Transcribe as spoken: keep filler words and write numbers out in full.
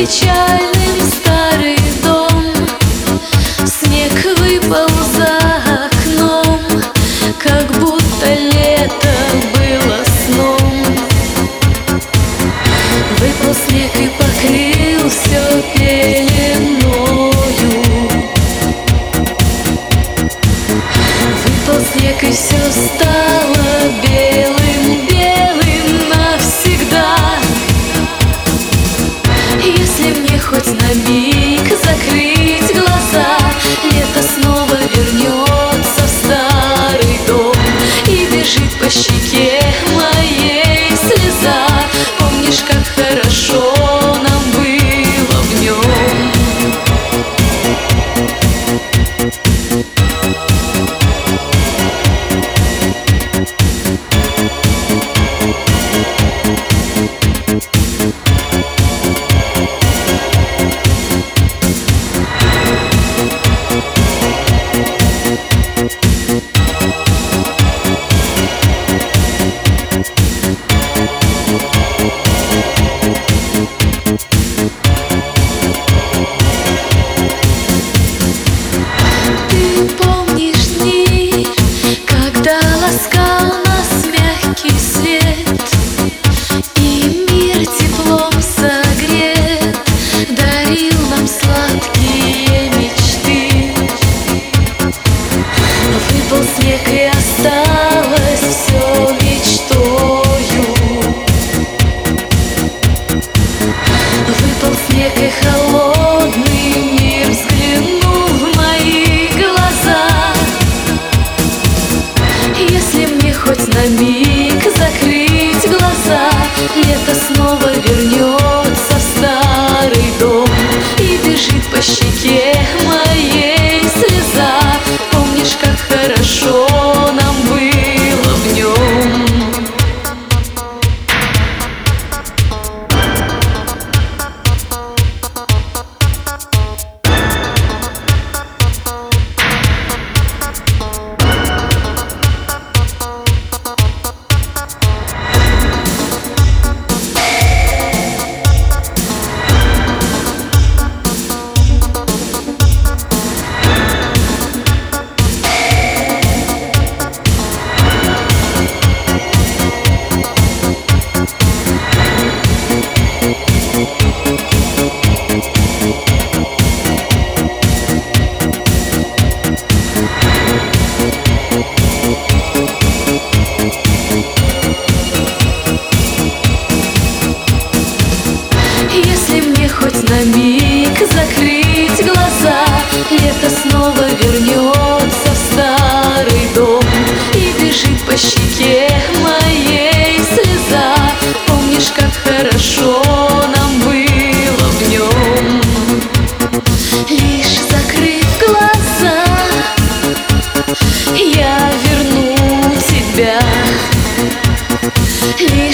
печальным старый дом. Снег выпал за окном, как будто лето было сном. Выпал снег и покрыл все пеленою. Выпал снег и все стало белым, белым навсегда. Если мне хоть на миг закрыть глаза, лето снова вернется в старый дом, и бежит по щеке моей слеза. Помнишь, как хорошо нам было в нем? Ласкал нас мягкий свет, и мир теплом согрет, дарил нам сладкие мечты. Выпал снег и осталось все мечтою. Выпал снег и холодный мир взглянул в мои глаза. Если мне хоть на миг закрыть глаза, лето снова вернется в старый дом, и бежит по щеке моей слеза. Помнишь, как хорошо нам было в нем? Если мне хоть на миг закрыть глаза, лето снова вернется в старый дом, и бежит по щеке моей слеза. Помнишь, как хорошо нам было в нем? Лишь закрыв глаза, я верну тебя. Лишь